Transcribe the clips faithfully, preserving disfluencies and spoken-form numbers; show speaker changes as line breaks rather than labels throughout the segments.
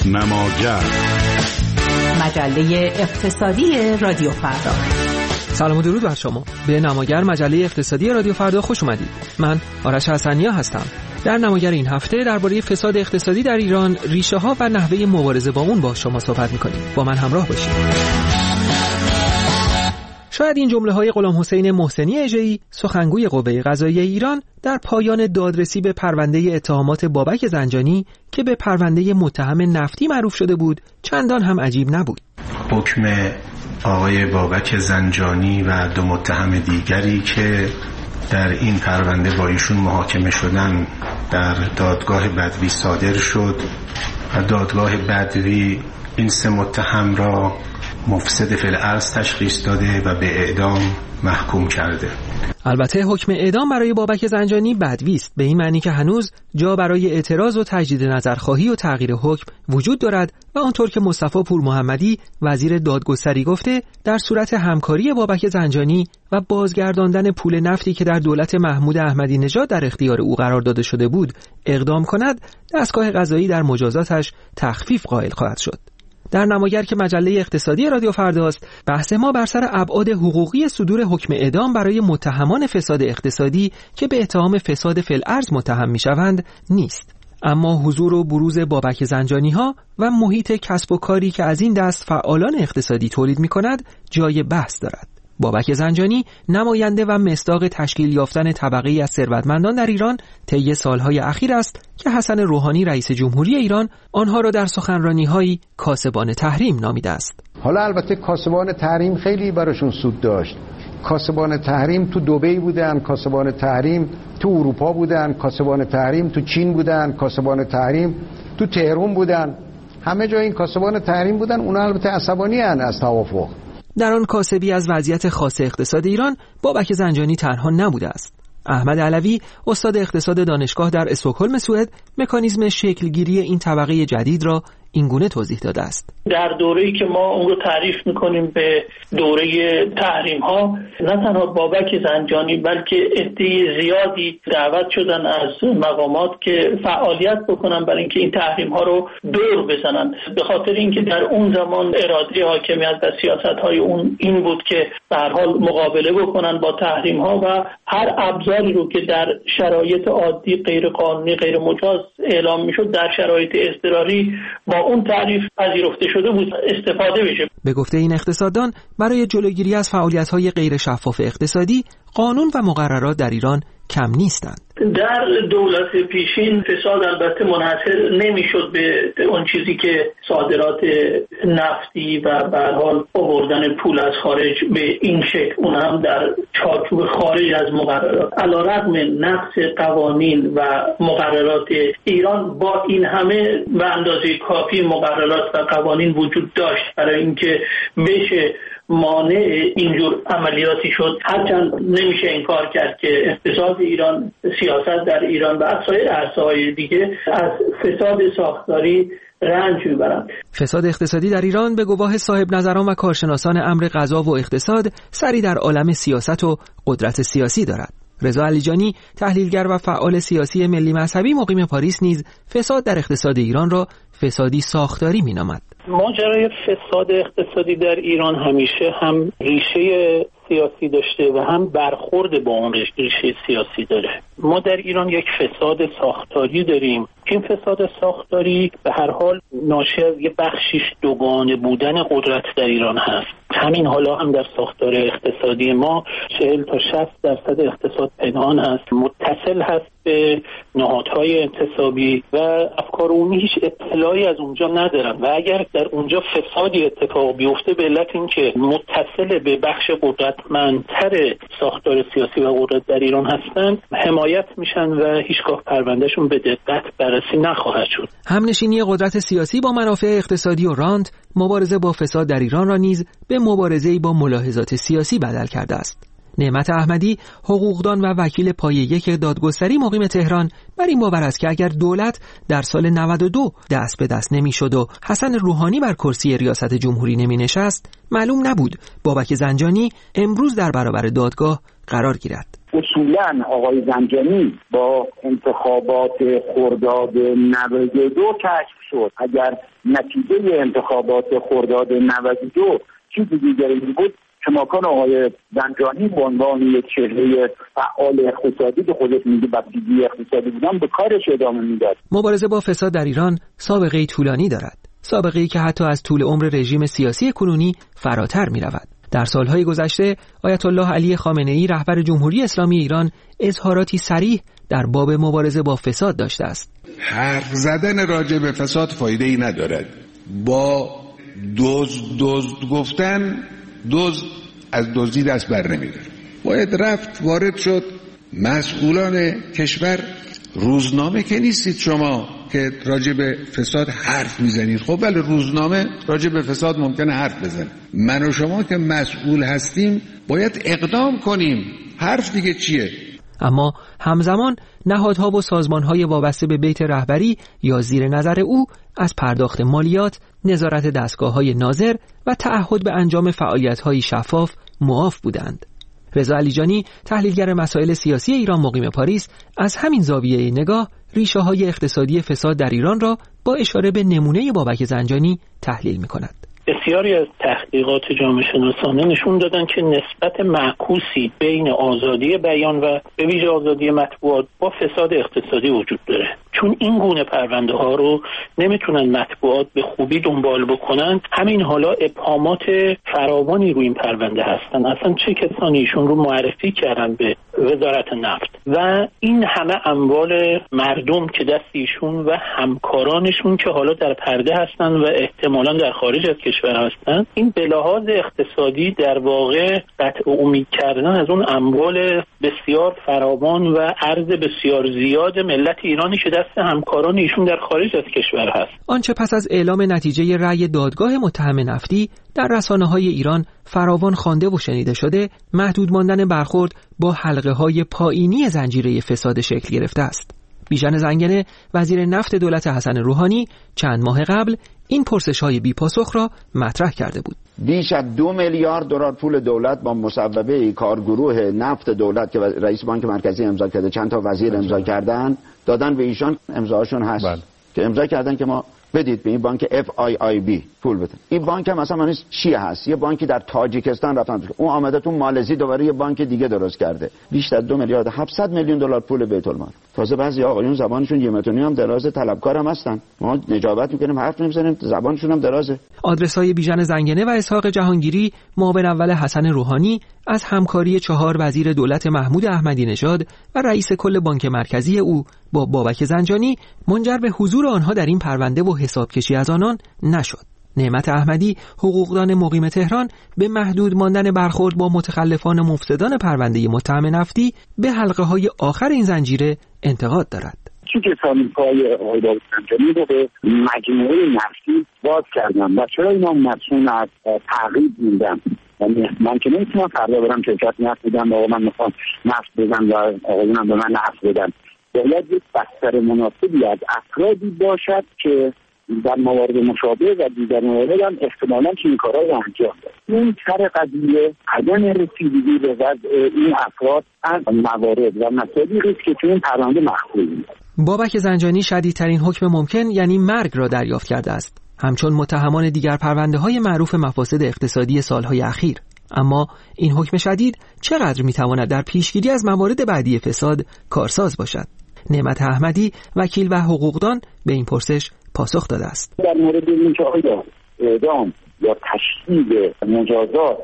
نماگر،
مجله اقتصادی رادیو فردا.
سلام و درود بر شما. به نماگر مجله اقتصادی رادیو فردا خوش اومدید. من آرش حسنیا هستم. در نماگر این هفته درباره فساد اقتصادی در ایران، ریشه‌ها و نحوه مبارزه با اون با شما صحبت می‌کنیم. با من همراه باشید. شاید این جمله‌های غلام حسین محسنی اژه‌ای، سخنگوی قوه قضاییه ایران، در پایان دادرسی به پرونده اتهامات بابک زنجانی که به پرونده متهم نفتی معروف شده بود، چندان هم عجیب نبود.
حکم آقای بابک زنجانی و دو متهم دیگری که در این پرونده با ایشون محاکمه شدن در دادگاه بدوی صادر شد و دادگاه بدوی این سه متهم را مفسد فی الارض تشخیص داده و به اعدام محکوم کرده.
البته حکم اعدام برای بابک زنجانی بدوی است، به این معنی که هنوز جا برای اعتراض و تجدید نظرخواهی و تغییر حکم وجود دارد و آنطور که مصطفی پور محمدی وزیر دادگستری گفته، در صورت همکاری بابک زنجانی و بازگرداندن پول نفتی که در دولت محمود احمدی نژاد در اختیار او قرار داده شده بود اقدام کند، دستگاه قضایی در مجازاتش تخفیف قائل خواهد شد. در نماگر که مجله اقتصادی رادیو فرداست، بحث ما بر سر ابعاد حقوقی صدور حکم اعدام برای متهمان فساد اقتصادی که به اتهام فساد فی الارض متهم میشوند نیست، اما حضور و بروز بابک زنجانی ها و محیط کسب و کاری که از این دست فعالان اقتصادی تولید میکند جای بحث دارد. بابک زنجانی نماینده و مصداق تشکیل یافتن طبقه‌ای از ثروتمندان در ایران طی سالهای اخیر است که حسن روحانی رئیس جمهوری ایران آنها را در سخنرانی‌هایی کاسبان تحریم نامیده است.
حالا البته کاسبان تحریم خیلی براشون سود داشت. کاسبان تحریم تو دبی بودن، کاسبان تحریم تو اروپا بودن، کاسبان تحریم تو چین بودن، کاسبان تحریم تو تهران بودن. همه جا این کاسبان تحریم بودن. اونا البته عصبانی ان از توافق.
در آن کاسبی از وضعیت خاص اقتصاد ایران بابک زنجانی تنها نبوده است. احمد علوی، استاد اقتصاد دانشگاه در استکهلم سوئد، مکانیزم شکلگیری این طبقه جدید را اینگونه توضیح داده است.
در دوره‌ای که ما اون رو تعریف می‌کنیم به دوره تحریم‌ها، نه تنها بابک زنجانی بلکه عده زیادی دعوت شدن از مقامات که فعالیت بکنن برای اینکه این تحریم‌ها رو دور بزنن، به خاطر اینکه در اون زمان اراده حاکمیت و سیاست‌های اون این بود که به هر حال مقابله بکنن با تحریم‌ها و هر ابزاری رو که در شرایط عادی غیر قانونی غیر مجاز اعلام می‌شد در شرایط اضطراری با اون تعریف پذیرفته شده بود استفاده بشه.
به گفته این اقتصاددان، برای جلوگیری از فعالیت‌های غیر شفاف اقتصادی، قانون و مقررات در ایران کم نیستند.
در دولت پیشین فساد البته منحصر نمیشد به اون چیزی که صادرات نفتی و به هر حال آوردن پول از خارج به این شکل، اون هم در چارچوب خارج از مقررات. علیرغم نقص قوانین و مقررات ایران، با این همه به اندازه کافی مقررات و قوانین وجود داشت برای اینکه بشه مانع اینجور عملیاتی شد. هرچند نمیشه انکار کرد که اقتصاد ایران، سیاست در ایران و سایر عرصه‌های دیگه از فساد ساختاری رنج میبرند.
فساد اقتصادی در ایران به گواه صاحب نظران و کارشناسان امر قضا و اقتصاد سری در عالم سیاست و قدرت سیاسی دارد. رضا علیجانی، تحلیلگر و فعال سیاسی ملی مذهبی مقیم پاریس، نیز فساد در اقتصاد ایران را فسادی ساختاری مینامد.
ماجرای فساد اقتصادی در ایران همیشه هم ریشه سیاسی داشته و هم برخورد با اون ریشه سیاسی داره. ما در ایران یک فساد ساختاری داریم. این فساد ساختاری به هر حال ناشی از یه بخشیش دوگانه بودن قدرت در ایران هست. همین حالا هم در ساختار اقتصادی ما چهل تا شصت درصد اقتصاد پنهان هست، متصل هست به نهادهای انتصابی و افکار عمومی هیچ اطلاعی از اونجا ندارن و اگر در اونجا فسادی اتفاق بیفته به علت اینکه متصل به بخش قدرتمندتر ساختار سیاسی و قدرت در ایران هستند حمایت میشن و هیچگاه پروندهشون به دقت بررسی نخواهد شد.
همنشینی قدرت سیاسی با منافع اقتصادی و رانت، مبارزه با فساد در ایران را نیز به مبارزه‌ای با ملاحظات سیاسی بدل کرده است. نعمت احمدی، حقوقدان و وکیل پایه یک دادگستری مقیم تهران، بر این باور است که اگر دولت در سال نود و دو دست به دست نمی‌شد و حسن روحانی بر کرسی ریاست جمهوری نمی‌نشست، معلوم نبود بابک زنجانی امروز در برابر دادگاه قرار گیرد.
اصولاً آقای زنجانی با انتخابات خرداد نود و دو کشف شد. اگر نتیجه انتخابات خرداد نود و دو چیزی دیگری بود، کماکان آقای زنجانی به عنوان یک چهره فعال اقتصادی که خودش میگه بسیجی اقتصادی بودن به کارش ادامه میداد.
مبارزه با فساد در ایران سابقه طولانی دارد. سابقه‌ای که حتی از طول عمر رژیم سیاسی کنونی فراتر می‌رود. در سالهای گذشته آیت الله علی خامنه‌ای رهبر جمهوری اسلامی ایران اظهاراتی صریح در باب مبارزه با فساد داشته است.
حرف زدن راجع به فساد فایده‌ای ندارد. با دزد دزد گفتن دزد از دزدی دست بر نمی‌داره. باید رفت وارد شد. مسئولان کشور روزنامه که نیستید شما که راجع به فساد حرف میزنید. خب ولی روزنامه راجع به فساد ممکنه حرف بزنه. من و شما که مسئول هستیم باید اقدام کنیم. حرف دیگه چیه؟
اما همزمان نهادها و سازمانهای وابسته به بیت رهبری یا زیر نظر او از پرداخت مالیات، نظارت دستگاه‌های ناظر و تعهد به انجام فعالیت‌های شفاف معاف بودند. رضا علیجانی، تحلیلگر مسائل سیاسی ایران مقیم پاریس، از همین زاویه نگاه ریشه‌های اقتصادی فساد در ایران را با اشاره به نمونه بابک زنجانی تحلیل می‌کند.
بسیاری از تحقیقات جامعه شناسانه نشون دادن که نسبت معکوسی بین آزادی بیان و به ویژه آزادی مطبوعات با فساد اقتصادی وجود داره. چون این گونه پرونده ها رو نمیتونن مطبوعات به خوبی دنبال بکنن، همین حالا ابهامات فراوانی روی این پرونده هستن. اصلا چه کسانی ایشون رو معرفی کردن به وزارت نفت و این همه اموال مردم که دست ایشون و همکارانشون که حالا در پرده هستن و احتمالاً در خارج از کشور هستن، این به لحاظ اقتصادی در واقع قطع امید کردن از اون اموال بسیار فراوان و ارز بسیار زیاد ملت ایرانی که دست همکاران ایشون در خارج از کشور هست.
آنچه پس از اعلام نتیجه رأی دادگاه متهم نفتی در رسانه‌های ایران فراوان خوانده و شنیده شده، محدود ماندن برخورد با حلقه‌های پایینی زنجیره فساد شکل گرفته است. بیژن زنگنه، وزیر نفت دولت حسن روحانی، چند ماه قبل این پرسش‌های بی‌پاسخ را مطرح کرده بود.
بیش از دو میلیارد دلار پول دولت با مصوبه کارگروه نفت دولت که رئیس بانک مرکزی امضا کرده، چند تا وزیر امضا کردن، دادن به ایشان، امضاشون هست بل. که امضا کردن که ما بدید به این بانک اف آی آی بی پول بده. این بانک هم مثلا معنیش چیه هست؟ یه بانکی در تاجیکستان رفتن، اون آمده تو مالزی دوباره یه بانک دیگه درست کرده، بیشتر دو میلیارد هفتصد میلیون دلار پول بیت المال. تازه بعضی آقایون زبانشون یه متونی هم دراز، طلبکار هم هستن. ما نجابت میکنیم، حرف نمیزنیم، زبانشون هم درازه.
آدرس‌های بیژن زنگنه و اسحاق جهانگیری، معاون اول حسن روحانی، از همکاری چهار وزیر دولت محمود احمدی نژاد و رئیس کل بانک مرکزی او با بابک زنجانی منجر به حضور آنها در این پرونده و حسابکشی از آنان نشد. نعمت احمدی، حقوقدان مقیم تهران، به محدود ماندن برخورد با متخلفان مفسدان پرونده متهم نفتی به حلقه‌های آخر این زنجیره انتقاد دارد.
چی کسانی پای آقای بابک زنجانی رو به مجموعه نفتی باز کردن و چرا اینا مسئول از تعقیب موندن؟ یعنی من که نمیتونم فردا برم شرکت نفت بدم و آقا من میخوام نفت بدم و آقایونم به من نفت بدن. باید یک بستر مناسبی از افرادی باشد که در موارد مشابه و دیگر موارد هم احتمالاً که این کارها رو انجام داد. این سر قضیه عدم رسیدگی به وضع این افراد از موارد و مسائلی است که تو این پرونده مخفی بود.
بابک زنجانی شدیدترین حکم ممکن یعنی مرگ را دریافت کرده است، همچون متهمان دیگر پرونده‌های معروف مفاسد اقتصادی سالهای اخیر. اما این حکم شدید چقدر میتواند در پیشگیری از موارد بعدی فساد کارساز باشد؟ نعمت احمدی، وکیل و حقوقدان، به این پرسش پاسخ داده است.
در مورد اینکه آیا اعدام یا تشدید مجازات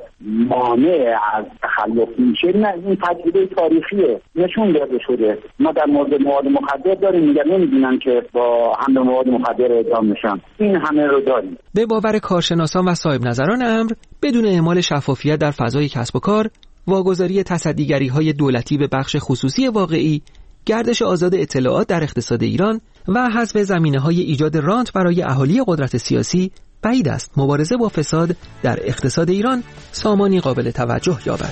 مانع از تخلف میشه، نه، این تجربه تاریخیه نشون داده شده. ما در مورد مواد مخدر داریم، میگن نمیدونن که با حمل مواد مخدر اعدام میشن، این همه رو داریم.
به باور کارشناسان و صاحب نظران امر، بدون اعمال شفافیت در فضای کسب و کار، واگذاری تصدیگری‌های دولتی به بخش خصوصی واقعی، گردش آزاد اطلاعات در اقتصاد ایران و حذف زمینه‌های ایجاد رانت برای اهالی قدرت سیاسی، بعید است مبارزه با فساد در اقتصاد ایران سامانی قابل توجه یابد.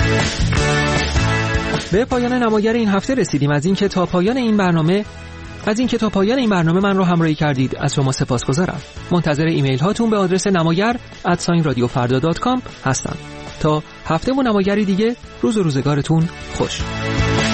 به پایان نماگر این هفته رسیدیم. از اینکه تا پایان این برنامه از اینکه تا پایان این برنامه من رو همراهی کردید از شما سپاسگزارم. منتظر ایمیل هاتون به آدرس نماگر ات رادیو فردا دات کام هستم. تا هفته و نمایری دیگه، روز و روزگارتون خوش.